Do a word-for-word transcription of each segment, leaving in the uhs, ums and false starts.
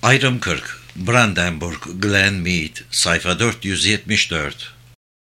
Ayrım kırk, Brandenburg, Glenmead, sayfa dört yüz yetmiş dört.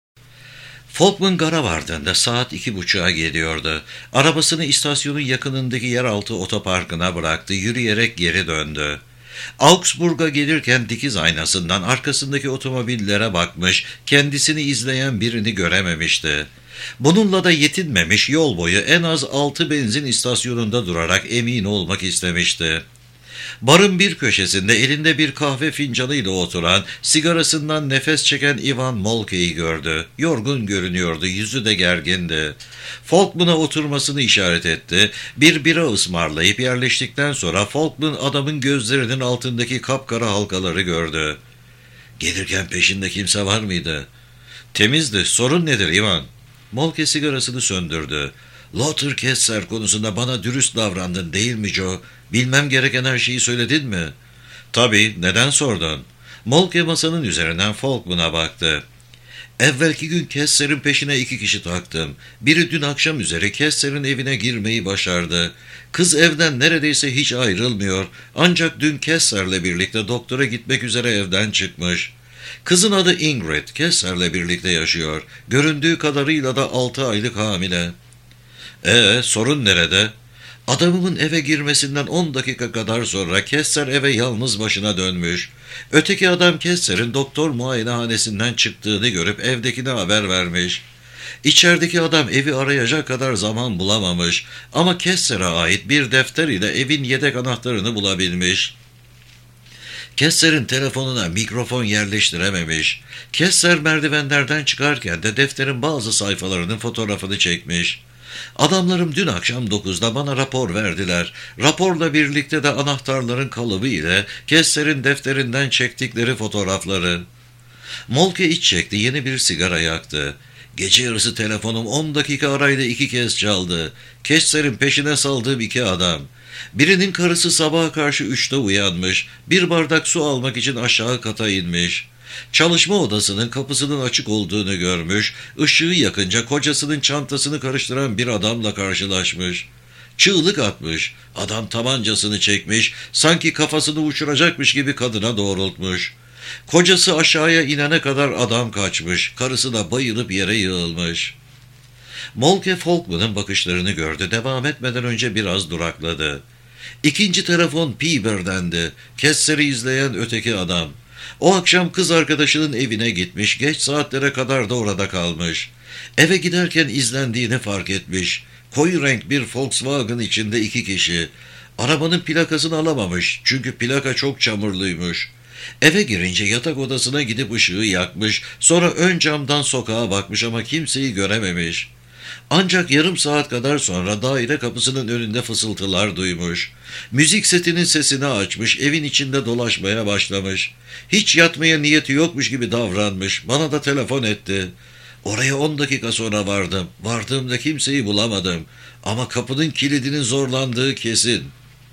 Falkman gara vardığında saat iki buçuğa geliyordu. Arabasını istasyonun yakınındaki yeraltı otoparkına bıraktı, yürüyerek geri döndü. Augsburg'a gelirken dikiz aynasından arkasındaki otomobillere bakmış, kendisini izleyen birini görememişti. Bununla da yetinmemiş, yol boyu en az altı benzin istasyonunda durarak emin olmak istemişti. Barın bir köşesinde elinde bir kahve fincanıyla oturan, sigarasından nefes çeken Ivan Molke'yi gördü. Yorgun görünüyordu, yüzü de gergindi. Falkman'a oturmasını işaret etti. Bir bira ısmarlayıp yerleştikten sonra Falkman adamın gözlerinin altındaki kapkara halkaları gördü. "Gelirken peşinde kimse var mıydı?" "Temizdi. Sorun nedir Ivan?" Molke sigarasını söndürdü. "Lothar Kessler konusunda bana dürüst davrandın değil mi Joe? Bilmem gereken her şeyi söyledin mi?" "Tabii, neden sordun?" Molke masanın üzerinden Falkman'a baktı. "Evvelki gün Kessler'in peşine iki kişi taktım. Biri dün akşam üzeri Kessler'in evine girmeyi başardı. Kız evden neredeyse hiç ayrılmıyor. Ancak dün Kessler'le birlikte doktora gitmek üzere evden çıkmış. Kızın adı Ingrid, Kessler'le birlikte yaşıyor. Göründüğü kadarıyla da altı aylık hamile." "Ee, sorun nerede?" "Adamımın eve girmesinden on dakika kadar sonra Kessler eve yalnız başına dönmüş. Öteki adam Kessler'in doktor muayenehanesinden çıktığını görüp evdekine haber vermiş. İçerideki adam evi arayacak kadar zaman bulamamış ama Kessler'e ait bir defter ile evin yedek anahtarını bulabilmiş. Kessler'in telefonuna mikrofon yerleştirememiş. Kessler merdivenlerden çıkarken de defterin bazı sayfalarının fotoğrafını çekmiş. Adamlarım dün akşam dokuzda bana rapor verdiler. Raporla birlikte de anahtarların kalıbı ile Kessler'in defterinden çektikleri fotoğrafları." Molke iç çekti, yeni bir sigara yaktı. "Gece yarısı telefonum on dakika arayla iki kez çaldı. Kessler'in peşine saldığım iki adam. Birinin karısı sabaha karşı üçte uyanmış, bir bardak su almak için aşağı kata inmiş. Çalışma odasının kapısının açık olduğunu görmüş, ışığı yakınca kocasının çantasını karıştıran bir adamla karşılaşmış. Çığlık atmış, adam tabancasını çekmiş, sanki kafasını uçuracakmış gibi kadına doğrultmuş. Kocası aşağıya inene kadar adam kaçmış, karısı da bayılıp yere yığılmış." Molke Falkman'ın bakışlarını gördü, devam etmeden önce biraz durakladı. "İkinci telefon Piber'dendi, Kessler'i izleyen öteki adam. O akşam kız arkadaşının evine gitmiş, geç saatlere kadar da orada kalmış. Eve giderken izlendiğini fark etmiş. Koyu renk bir Volkswagen içinde iki kişi. Arabanın plakasını alamamış çünkü plaka çok çamurluymuş. Eve girince yatak odasına gidip ışığı yakmış, sonra ön camdan sokağa bakmış ama kimseyi görememiş. Ancak yarım saat kadar sonra daire kapısının önünde fısıltılar duymuş. Müzik setinin sesini açmış, evin içinde dolaşmaya başlamış. Hiç yatmaya niyeti yokmuş gibi davranmış, bana da telefon etti. Oraya on dakika sonra vardım, vardığımda kimseyi bulamadım ama kapının kilidinin zorlandığı kesin."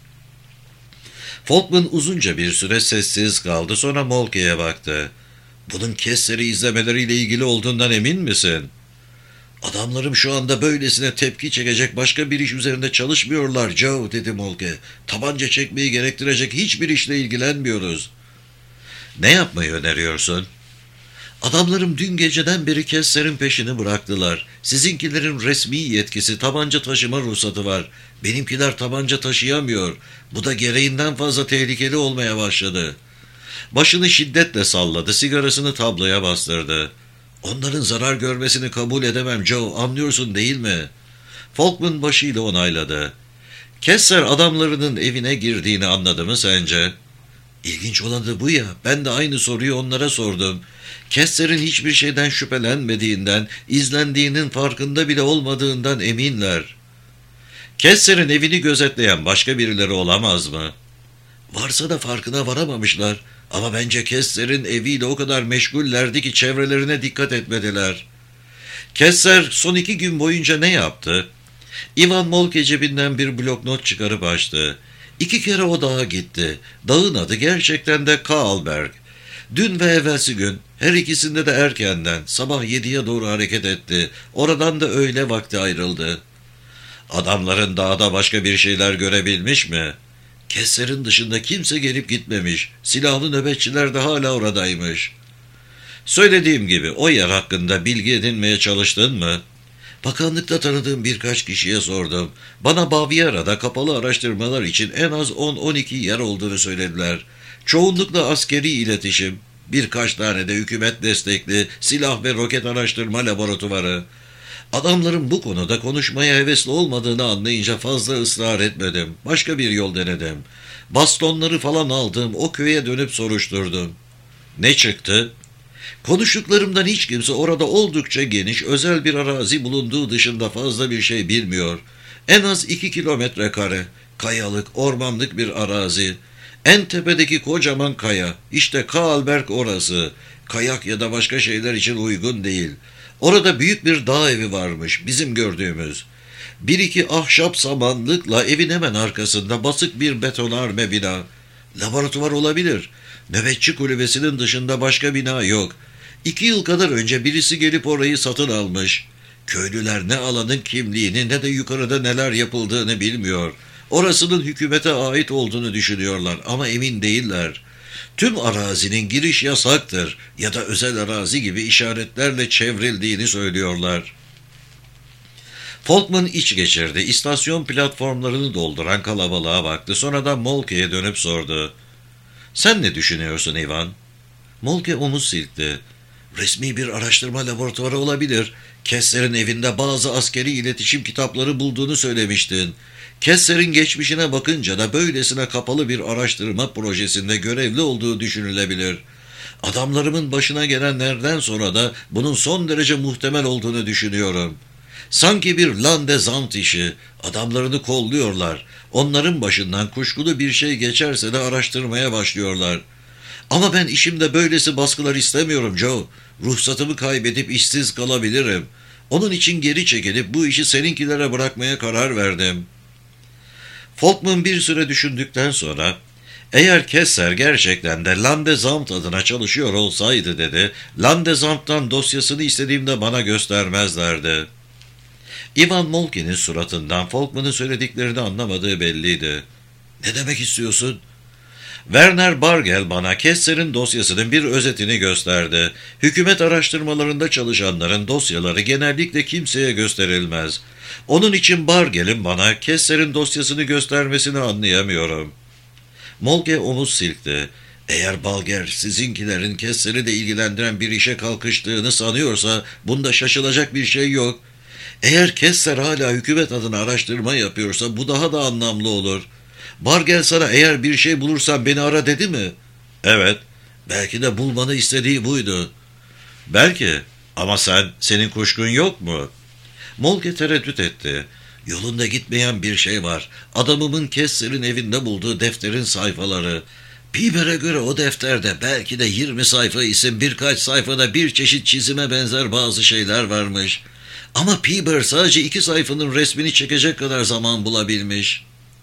Falkman uzunca bir süre sessiz kaldı, sonra Molke'ye baktı. "Bunun Kessler'i izlemeleriyle ilgili olduğundan emin misin?" "Adamlarım şu anda böylesine tepki çekecek başka bir iş üzerinde çalışmıyorlar Joe," dedi Molke. "Tabanca çekmeyi gerektirecek hiçbir işle ilgilenmiyoruz." "Ne yapmayı öneriyorsun?" "Adamlarım dün geceden beri Kessler'in peşini bıraktılar. Sizinkilerin resmi yetkisi, tabanca taşıma ruhsatı var. Benimkiler tabanca taşıyamıyor. Bu da gereğinden fazla tehlikeli olmaya başladı." Başını şiddetle salladı, sigarasını tabloya bastırdı. "Onların zarar görmesini kabul edemem Joe, anlıyorsun değil mi?" Falkman başıyla onayladı. "Kessler adamlarının evine girdiğini anladı mı sence?" "İlginç olanı bu ya, ben de aynı soruyu onlara sordum. Kessler'in hiçbir şeyden şüphelenmediğinden, izlendiğinin farkında bile olmadığından eminler." "Kessler'in evini gözetleyen başka birileri olamaz mı?" "Varsa da farkına varamamışlar. Ama bence Kessler'in eviyle o kadar meşgullerdi ki çevrelerine dikkat etmediler." "Kessler son iki gün boyunca ne yaptı?" Ivan Molke cebinden bir bloknot çıkarıp açtı. "İki kere o dağa gitti. Dağın adı gerçekten de Kaalberg. Dün ve evvelsi gün, her ikisinde de erkenden, sabah yediye doğru hareket etti. Oradan da öğle vakti ayrıldı." "Adamların dağda başka bir şeyler görebilmiş mi?" Kesser'in dışında kimse gelip gitmemiş. Silahlı nöbetçiler de hala oradaymış. Söylediğim gibi o yer hakkında bilgi edinmeye çalıştın mı? Bakanlıkta tanıdığım birkaç kişiye sordum. Bana Baviera'da kapalı araştırmalar için en az on on iki yer olduğunu söylediler. Çoğunlukla askeri iletişim, birkaç tane de hükümet destekli silah ve roket araştırma laboratuvarı. Adamların bu konuda konuşmaya hevesli olmadığını anlayınca fazla ısrar etmedim. Başka bir yol denedim. Bastonları falan aldım, o köye dönüp soruşturdum. Ne çıktı? Konuştuklarımdan hiç kimse orada oldukça geniş, özel bir arazi bulunduğu dışında fazla bir şey bilmiyor. En az iki kilometre kare, kayalık, ormanlık bir arazi. En tepedeki kocaman kaya, işte Kaalberg orası. Kayak ya da başka şeyler için uygun değil. Orada büyük bir dağ evi varmış, bizim gördüğümüz. Bir iki ahşap samanlıkla evin hemen arkasında basık bir betonarme bina. Laboratuvar olabilir. Nöbetçi kulübesinin dışında başka bina yok. İki yıl kadar önce birisi gelip orayı satın almış. Köylüler ne alanın kimliğini ne de yukarıda neler yapıldığını bilmiyor. Orasının hükümete ait olduğunu düşünüyorlar ama emin değiller. Tüm arazinin giriş yasaktır ya da özel arazi gibi işaretlerle çevrildiğini söylüyorlar. Folkman iç geçirdi. İstasyon platformlarını dolduran kalabalığa baktı. Sonra da Molke'ye dönüp sordu. Sen ne düşünüyorsun Ivan? Molke omuz silkti. Resmi bir araştırma laboratuvarı olabilir. Kesser'in evinde bazı askeri iletişim kitapları bulduğunu söylemiştin. Kesser'in geçmişine bakınca da böylesine kapalı bir araştırma projesinde görevli olduğu düşünülebilir. Adamlarımın başına gelenlerden sonra da bunun son derece muhtemel olduğunu düşünüyorum. Sanki bir Landesamt işi. Adamlarını kolluyorlar. Onların başından kuşkulu bir şey geçerse de araştırmaya başlıyorlar. Ama ben işimde böylesi baskılar istemiyorum Joe. Ruhsatımı kaybedip işsiz kalabilirim. Onun için geri çekilip bu işi seninkilere bırakmaya karar verdim. Folkman bir süre düşündükten sonra, eğer Kesser gerçekten de Landesamt adına çalışıyor olsaydı dedi, Landesamt'tan dosyasını istediğimde bana göstermezlerdi. Ivan Molke'nin suratından Folkman'ın söylediklerini anlamadığı belliydi. Ne demek istiyorsun? Werner Bargel bana Kesser'in dosyasının bir özetini gösterdi. Hükümet araştırmalarında çalışanların dosyaları genellikle kimseye gösterilmez. Onun için Bargel'in bana Kesser'in dosyasını göstermesini anlayamıyorum. Molke omuz silkti. Eğer Bargel sizinkilerin Kesser'i de ilgilendiren bir işe kalkıştığını sanıyorsa bunda şaşılacak bir şey yok. Eğer Kesser hala hükümet adına araştırma yapıyorsa bu daha da anlamlı olur. Bargel sana eğer bir şey bulursan beni ara dedi mi? Evet. Belki de bulmanı istediği buydu. Belki. Ama sen, senin kuşkun yok mu? Molke tereddüt etti. Yolunda gitmeyen bir şey var. Adamımın Kesser'in evinde bulduğu defterin sayfaları. Piber'e göre o defterde belki de yirmi sayfa isim, birkaç sayfada bir çeşit çizime benzer bazı şeyler varmış. Ama Piber sadece iki sayfanın resmini çekecek kadar zaman bulabilmiş.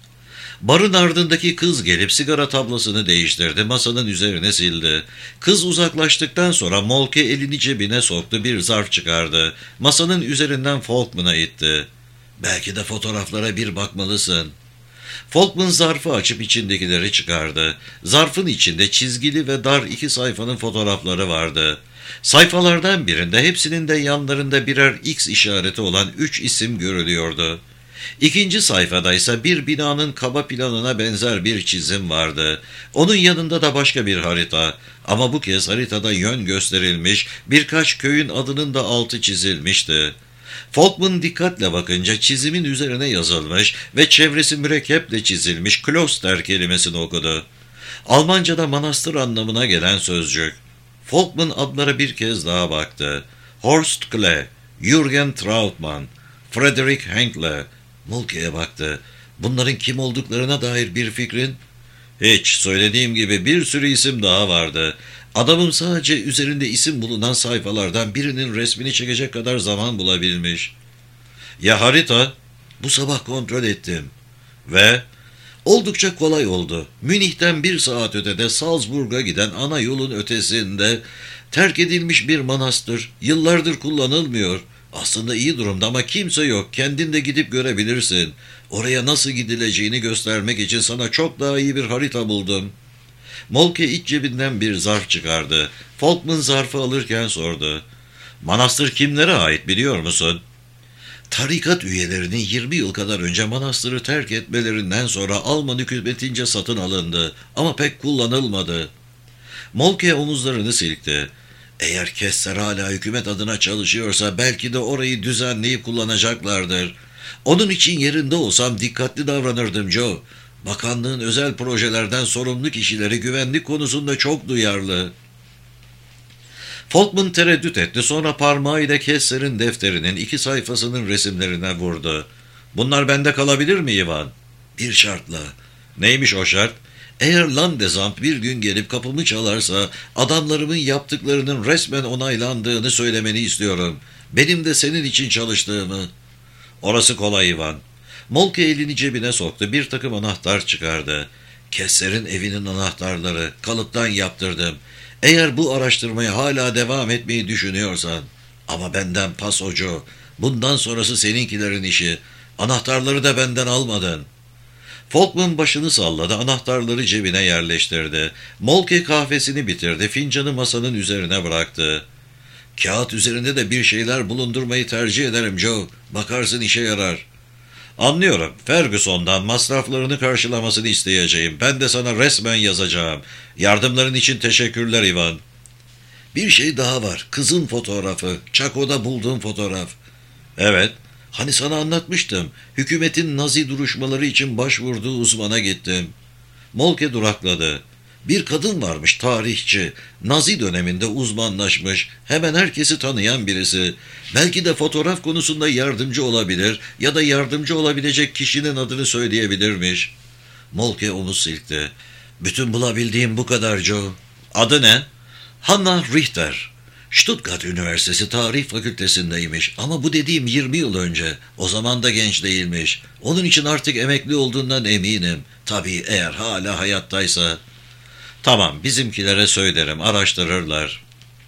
Barın ardındaki kız gelip sigara tablasını değiştirdi, masanın üzerine sildi. Kız uzaklaştıktan sonra Molke elini cebine soktu, bir zarf çıkardı. Masanın üzerinden Folkman'a itti. Belki de fotoğraflara bir bakmalısın. Folkman zarfı açıp içindekileri çıkardı. Zarfın içinde çizgili ve dar iki sayfanın fotoğrafları vardı. Sayfalardan birinde hepsinin de yanlarında birer X işareti olan üç isim görülüyordu. İkinci sayfada ise bir binanın kaba planına benzer bir çizim vardı. Onun yanında da başka bir harita. Ama bu kez haritada yön gösterilmiş, birkaç köyün adının da altı çizilmişti. Folkman dikkatle bakınca çizimin üzerine yazılmış ve çevresi mürekkeple çizilmiş Kloster kelimesini okudu. Almanca'da manastır anlamına gelen sözcük. Folkman adlara bir kez daha baktı. Horst Klee, Jürgen Trautmann, Friedrich Henkle. Molke'ye baktı. Bunların kim olduklarına dair bir fikrin? Hiç, söylediğim gibi bir sürü isim daha vardı. Adamım sadece üzerinde isim bulunan sayfalardan birinin resmini çekecek kadar zaman bulabilmiş. Ya harita? Bu sabah kontrol ettim. Ve oldukça kolay oldu. Münih'ten bir saat ötede Salzburg'a giden ana yolun ötesinde terk edilmiş bir manastır. Yıllardır kullanılmıyor. Aslında iyi durumda ama kimse yok. Kendin de gidip görebilirsin. Oraya nasıl gidileceğini göstermek için sana çok daha iyi bir harita buldum. Molke iç cebinden bir zarf çıkardı. Folkman zarfı alırken sordu. Manastır kimlere ait biliyor musun? Tarikat üyelerinin yirmi yıl kadar önce manastırı terk etmelerinden sonra Alman hükümetince satın alındı ama pek kullanılmadı. Molke omuzlarını silkti. Eğer Kessler hala hükümet adına çalışıyorsa belki de orayı düzenleyip kullanacaklardır. Onun için yerinde olsam dikkatli davranırdım Joe. Bakanlığın özel projelerden sorumlu kişileri güvenlik konusunda çok duyarlı. Folkman tereddüt etti, sonra parmağıyla Kessler'in defterinin iki sayfasının resimlerine vurdu. Bunlar bende kalabilir mi Ivan? Bir şartla. Neymiş o şart? Eğer Landesamt bir gün gelip kapımı çalarsa adamlarımın yaptıklarının resmen onaylandığını söylemeni istiyorum. Benim de senin için çalıştığımı. Orası kolay Ivan. Molke elini cebine soktu, bir takım anahtar çıkardı. Kessler'in evinin anahtarları, kalıptan yaptırdım. Eğer bu araştırmaya hala devam etmeyi düşünüyorsan, ama benden pasocu, bundan sonrası seninkilerin işi, anahtarları da benden almadın. Folkman başını salladı, anahtarları cebine yerleştirdi. Molke kahvesini bitirdi, fincanı masanın üzerine bıraktı. Kağıt üzerinde de bir şeyler bulundurmayı tercih ederim Joe, bakarsın işe yarar. Anlıyorum, Ferguson'dan masraflarını karşılamasını isteyeceğim. Ben de sana resmen yazacağım. Yardımların için teşekkürler Ivan. Bir şey daha var, kızın fotoğrafı, Chaco'da bulduğum fotoğraf. Evet, hani sana anlatmıştım, hükümetin Nazi duruşmaları için başvurduğu uzmana gittim. Molke durakladı. Bir kadın varmış, tarihçi, Nazi döneminde uzmanlaşmış, hemen herkesi tanıyan birisi. Belki de fotoğraf konusunda yardımcı olabilir ya da yardımcı olabilecek kişinin adını söyleyebilirmiş. Molke omuz silkti. Bütün bulabildiğim bu kadar Joe. Adı ne? Hannah Richter. Stuttgart Üniversitesi Tarih Fakültesindeymiş ama bu dediğim yirmi yıl önce. O zaman da genç değilmiş. Onun için artık emekli olduğundan eminim. Tabii eğer hala hayattaysa. Tamam, bizimkilere söylerim, araştırırlar.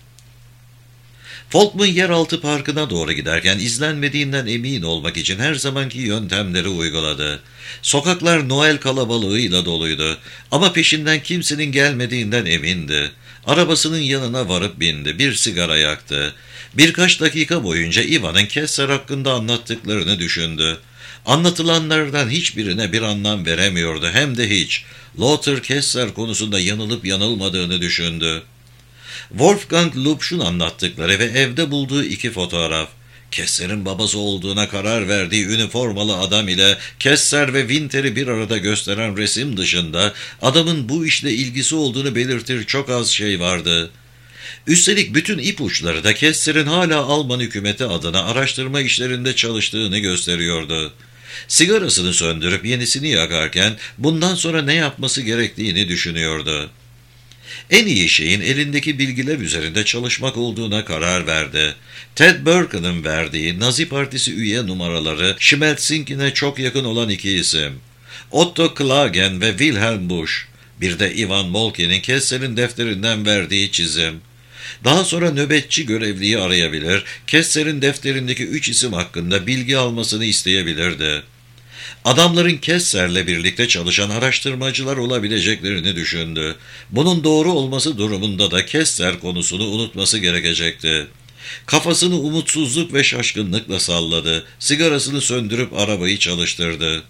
Folkman yeraltı parkına doğru giderken izlenmediğinden emin olmak için her zamanki yöntemleri uyguladı. Sokaklar Noel kalabalığıyla doluydu ama peşinden kimsenin gelmediğinden emindi. Arabasının yanına varıp bindi, bir sigara yaktı. Birkaç dakika boyunca Ivan'ın Kessler hakkında anlattıklarını düşündü. Anlatılanlardan hiçbirine bir anlam veremiyordu, hem de hiç. Lothar Kessler konusunda yanılıp yanılmadığını düşündü. Wolfgang Lubsch'un anlattıkları ve evde bulduğu iki fotoğraf, Kessler'in babası olduğuna karar verdiği üniformalı adam ile Kessler ve Winter'i bir arada gösteren resim dışında adamın bu işle ilgisi olduğunu belirtir çok az şey vardı. Üstelik bütün ipuçları da Kessler'in hala Alman hükümeti adına araştırma işlerinde çalıştığını gösteriyordu. Sigarasını söndürüp yenisini yakarken bundan sonra ne yapması gerektiğini düşünüyordu. En iyi şeyin elindeki bilgiler üzerinde çalışmak olduğuna karar verdi. Ted Burke'ın verdiği Nazi Partisi üye numaraları Schmelzink'ine çok yakın olan iki isim. Otto Klagen ve Wilhelm Busch. Bir de Ivan Molke'nin Kessler'in defterinden verdiği çizim. Daha sonra nöbetçi görevliyi arayabilir, Kessler'in defterindeki üç isim hakkında bilgi almasını isteyebilirdi. Adamların Kessler'le birlikte çalışan araştırmacılar olabileceklerini düşündü. Bunun doğru olması durumunda da Kessler konusunu unutması gerekecekti. Kafasını umutsuzluk ve şaşkınlıkla salladı. Sigarasını söndürüp arabayı çalıştırdı.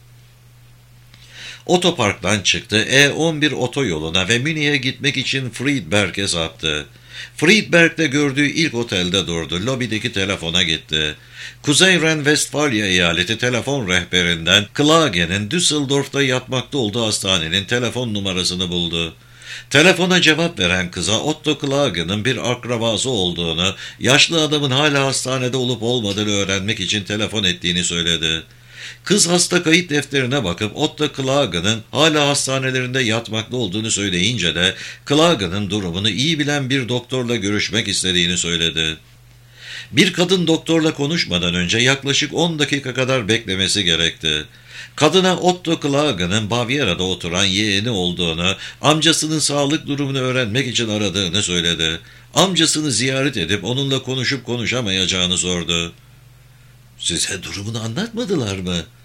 Otoparktan çıktı, E on bir otoyoluna ve Münih'e gitmek için Friedberg'e saptı. Friedberg'de gördüğü ilk otelde durdu. Lobideki telefona gitti. Kuzey Ren-Vestfalya eyaleti telefon rehberinden Klagen'in Düsseldorf'ta yatmakta olduğu hastanenin telefon numarasını buldu. Telefona cevap veren kıza Otto Klagen'in bir akrabası olduğunu, yaşlı adamın hala hastanede olup olmadığını öğrenmek için telefon ettiğini söyledi. Kız hasta kayıt defterine bakıp Otto Klagen'ın hala hastanelerinde yatmakta olduğunu söyleyince de Klagen'ın durumunu iyi bilen bir doktorla görüşmek istediğini söyledi. Bir kadın doktorla konuşmadan önce yaklaşık on dakika kadar beklemesi gerekti. Kadına Otto Klagen'ın Bavyera'da oturan yeğeni olduğunu, amcasının sağlık durumunu öğrenmek için aradığını söyledi. Amcasını ziyaret edip onunla konuşup konuşamayacağını sordu. "Size durumunu anlatmadılar mı?"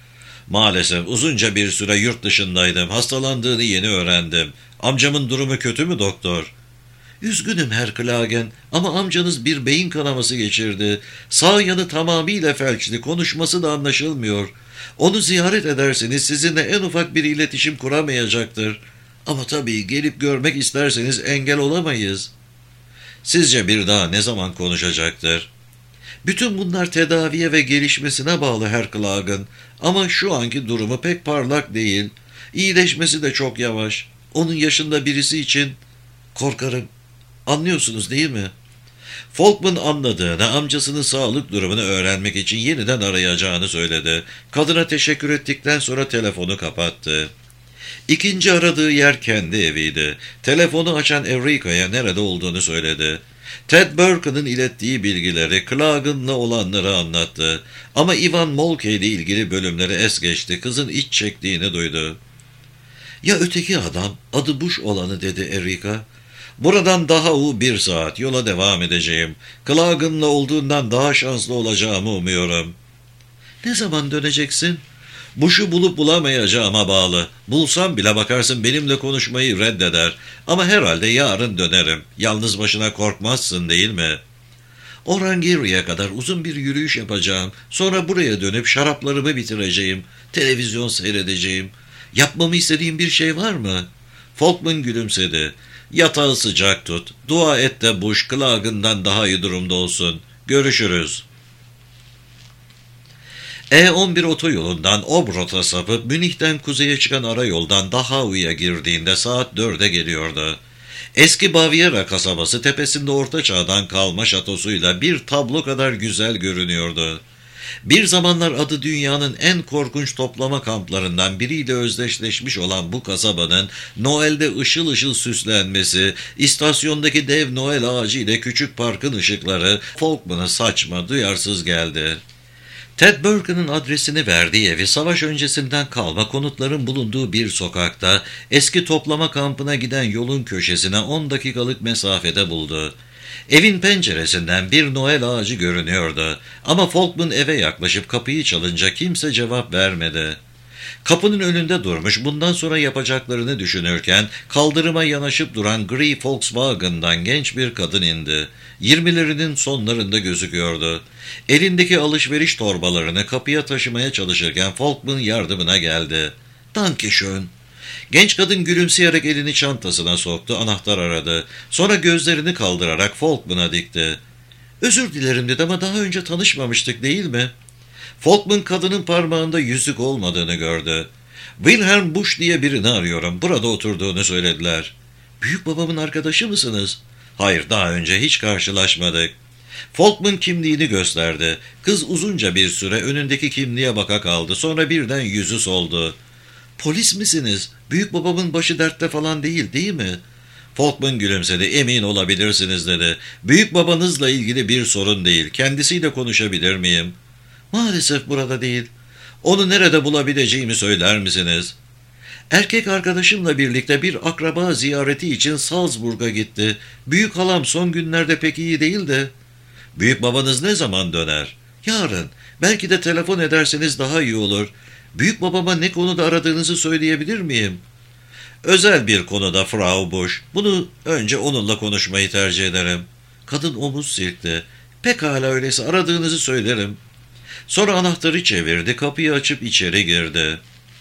Maalesef uzunca bir süre yurt dışındaydım. Hastalandığını yeni öğrendim. Amcamın durumu kötü mü doktor? Üzgünüm Herr Klagen ama amcanız bir beyin kanaması geçirdi. Sağ yanı tamamıyla felçli, konuşması da anlaşılmıyor. Onu ziyaret ederseniz sizinle en ufak bir iletişim kuramayacaktır. Ama tabii gelip görmek isterseniz engel olamayız. Sizce bir daha ne zaman konuşacaktır? Bütün bunlar tedaviye ve gelişmesine bağlı Herr Klagen. Ama şu anki durumu pek parlak değil. İyileşmesi de çok yavaş. Onun yaşında birisi için korkarım. Anlıyorsunuz değil mi? Folkman anladığını, amcasının sağlık durumunu öğrenmek için yeniden arayacağını söyledi. Kadına teşekkür ettikten sonra telefonu kapattı. İkinci aradığı yer kendi eviydi. Telefonu açan Enrico'ya nerede olduğunu söyledi. Ted Burke'ın ilettiği bilgileri, Klagen'la olanları anlattı. Ama Ivan Molke ile ilgili bölümleri es geçti. Kızın iç çektiğini duydu. Ya öteki adam, adı Bush olanı dedi Enrico. Buradan daha u bir saat yola devam edeceğim. Klagen'la olduğundan daha şanslı olacağımı umuyorum. Ne zaman döneceksin? Bush'u bulup bulamayacağıma bağlı. Bulsam bile bakarsın benimle konuşmayı reddeder. Ama herhalde yarın dönerim. Yalnız başına korkmazsın değil mi? Orangeri'ye kadar uzun bir yürüyüş yapacağım. Sonra buraya dönüp şaraplarımı bitireceğim. Televizyon seyredeceğim. Yapmamı istediğin bir şey var mı? Folkman gülümsedi. Yatağı sıcak tut. Dua et de Bush Klagen'dan daha iyi durumda olsun. Görüşürüz. E on bir otoyolundan Obrot'a sapıp Münih'ten kuzeye çıkan arayoldan Dachau'ya girdiğinde saat dörde geliyordu. Eski Baviera kasabası tepesinde orta çağdan kalma şatosuyla bir tablo kadar güzel görünüyordu. Bir zamanlar adı dünyanın en korkunç toplama kamplarından biriyle özdeşleşmiş olan bu kasabanın Noel'de ışıl ışıl süslenmesi, istasyondaki dev Noel ağacı ile küçük parkın ışıkları Folkman'a saçma, duyarsız geldi. Ted Burke'ın adresini verdiği evi savaş öncesinden kalma konutların bulunduğu bir sokakta, eski toplama kampına giden yolun köşesine on dakikalık mesafede buldu. Evin penceresinden bir Noel ağacı görünüyordu ama Folkman eve yaklaşıp kapıyı çalınca kimse cevap vermedi. Kapının önünde durmuş bundan sonra yapacaklarını düşünürken kaldırıma yanaşıp duran gri Volkswagen'dan genç bir kadın indi. Yirmilerinin sonlarında gözüküyordu. Elindeki alışveriş torbalarını kapıya taşımaya çalışırken Folkman yardımına geldi. "Danke schön." Genç kadın gülümseyerek elini çantasına soktu, anahtar aradı. Sonra gözlerini kaldırarak Folkman'a dikti. "Özür dilerim" dedi, "ama daha önce tanışmamıştık değil mi?" Folkman kadının parmağında yüzük olmadığını gördü. "Wilhelm Bush diye birini arıyorum. Burada oturduğunu söylediler." "Büyük babamın arkadaşı mısınız?" "Hayır, daha önce hiç karşılaşmadık." Folkman kimliğini gösterdi. Kız uzunca bir süre önündeki kimliğe baka kaldı. Sonra birden yüzü soldu. "Polis misiniz? Büyük babamın başı dertte falan değil, değil mi?" Folkman gülümsedi. "Emin olabilirsiniz" dedi. "Büyük babanızla ilgili bir sorun değil. Kendisiyle konuşabilir miyim?" "Maalesef burada değil." "Onu nerede bulabileceğimi söyler misiniz?" "Erkek arkadaşımla birlikte bir akraba ziyareti için Salzburg'a gitti. Büyük halam son günlerde pek iyi değil de." "Büyük babanız ne zaman döner?" "Yarın. Belki de telefon ederseniz daha iyi olur. Büyük babama ne konuda aradığınızı söyleyebilir miyim?" "Özel bir konuda Frau Bush. Bunu önce onunla konuşmayı tercih ederim." Kadın omuz silkti. "Pekala, öyleyse aradığınızı söylerim." Sonra anahtarı çevirdi, kapıyı açıp içeri girdi.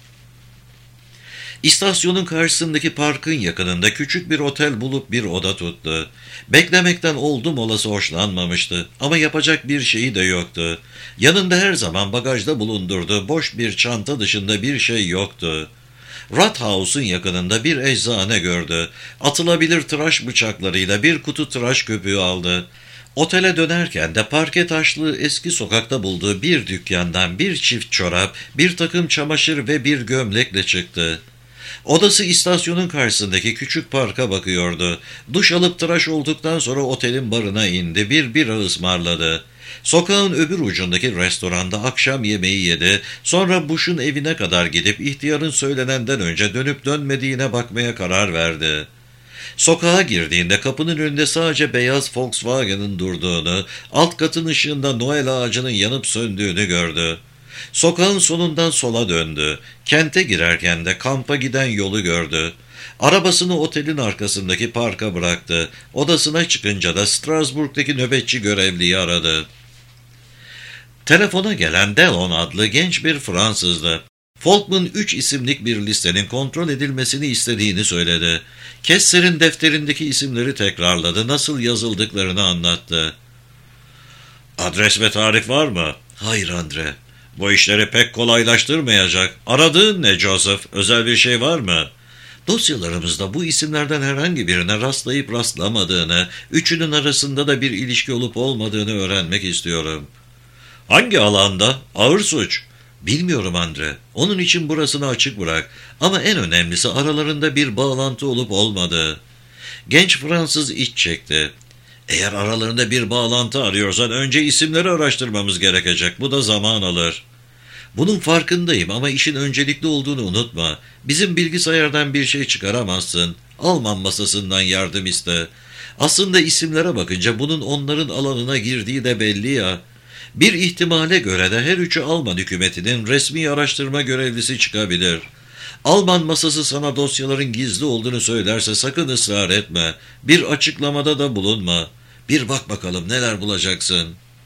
İstasyonun karşısındaki parkın yakınında küçük bir otel bulup bir oda tuttu. Beklemekten oldum olası hoşlanmamıştı ama yapacak bir şeyi de yoktu. Yanında her zaman bagajda bulundurduğu boş bir çanta dışında bir şey yoktu. Rathhaus'un yakınında bir eczane gördü. Atılabilir tıraş bıçaklarıyla bir kutu tıraş köpüğü aldı. Otele dönerken de parke taşlı eski sokakta bulduğu bir dükkandan bir çift çorap, bir takım çamaşır ve bir gömlekle çıktı. Odası istasyonun karşısındaki küçük parka bakıyordu. Duş alıp tıraş olduktan sonra otelin barına indi, bir bira ısmarladı. Sokağın öbür ucundaki restoranda akşam yemeği yedi, sonra Bush'un evine kadar gidip ihtiyarın söylenenden önce dönüp dönmediğine bakmaya karar verdi. Sokağa girdiğinde kapının önünde sadece beyaz Volkswagen'ın durduğunu, alt katın ışığında Noel ağacının yanıp söndüğünü gördü. Sokağın sonundan sola döndü. Kente girerken de kampa giden yolu gördü. Arabasını otelin arkasındaki parka bıraktı. Odasına çıkınca da Strasbourg'daki nöbetçi görevliyi aradı. Telefona gelen Delon adlı genç bir Fransızdı. Folkman üç isimlik bir listenin kontrol edilmesini istediğini söyledi. Kessler'in defterindeki isimleri tekrarladı, nasıl yazıldıklarını anlattı. "Adres ve tarih var mı?" "Hayır Andre." "Bu işleri pek kolaylaştırmayacak. Aradığın ne Joseph? Özel bir şey var mı?" "Dosyalarımızda bu isimlerden herhangi birine rastlayıp rastlamadığını, üçünün arasında da bir ilişki olup olmadığını öğrenmek istiyorum." "Hangi alanda? Ağır suç." "Bilmiyorum Andre. Onun için burasını açık bırak. Ama en önemlisi aralarında bir bağlantı olup olmadığı." Genç Fransız iç çekti. "Eğer aralarında bir bağlantı arıyorsan önce isimleri araştırmamız gerekecek. Bu da zaman alır." "Bunun farkındayım ama işin öncelikli olduğunu unutma. Bizim bilgisayardan bir şey çıkaramazsın. Alman masasından yardım iste. Aslında isimlere bakınca bunun onların alanına girdiği de belli ya. Bir ihtimale göre de her üçü Alman hükümetinin resmi araştırma görevlisi çıkabilir. Alman masası sana dosyaların gizli olduğunu söylerse sakın ısrar etme. Bir açıklamada da bulunma. Bir bak bakalım neler bulacaksın."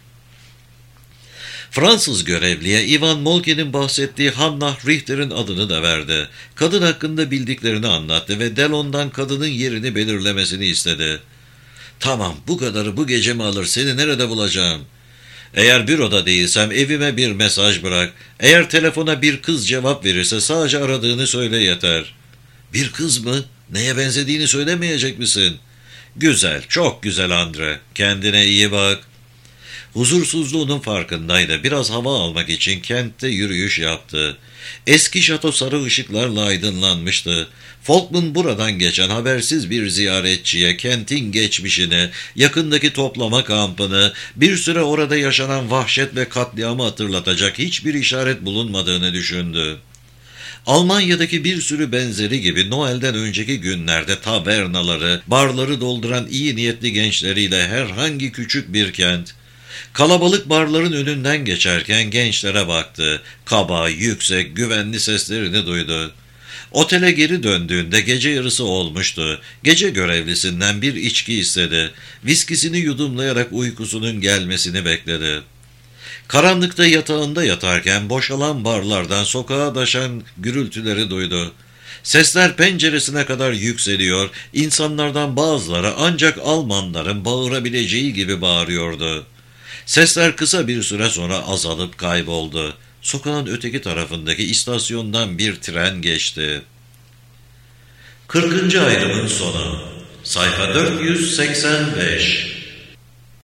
Fransız görevliye Ivan Molke'nin bahsettiği Hannah Richter'in adını da verdi. Kadın hakkında bildiklerini anlattı ve Delon'dan kadının yerini belirlemesini istedi. "Tamam, bu kadarı bu gece mi alır, seni nerede bulacağım?" "Eğer büroda değilsem evime bir mesaj bırak. Eğer telefona bir kız cevap verirse sadece aradığını söyle yeter." "Bir kız mı? Neye benzediğini söylemeyecek misin?" "Güzel, çok güzel Andre. Kendine iyi bak." Huzursuzluğunun farkındaydı. Biraz hava almak için kentte yürüyüş yaptı. Eski şato sarı ışıklarla aydınlanmıştı. Folkman buradan geçen habersiz bir ziyaretçiye kentin geçmişini, yakındaki toplama kampını, bir süre orada yaşanan vahşet ve katliamı hatırlatacak hiçbir işaret bulunmadığını düşündü. Almanya'daki bir sürü benzeri gibi Noel'den önceki günlerde tavernaları, barları dolduran iyi niyetli gençleriyle herhangi küçük bir kent. Kalabalık barların önünden geçerken gençlere baktı. Kaba, yüksek, güvenli seslerini duydu. Otele geri döndüğünde gece yarısı olmuştu. Gece görevlisinden bir içki istedi. Viskisini yudumlayarak uykusunun gelmesini bekledi. Karanlıkta yatağında yatarken boşalan barlardan sokağa taşan gürültüleri duydu. Sesler penceresine kadar yükseliyor, insanlardan bazıları ancak Almanların bağırabileceği gibi bağırıyordu. Sesler kısa bir süre sonra azalıp kayboldu. Sokağın öteki tarafındaki istasyondan bir tren geçti. kırkıncı ayrımın sonu. Sayfa dört yüz seksen beş.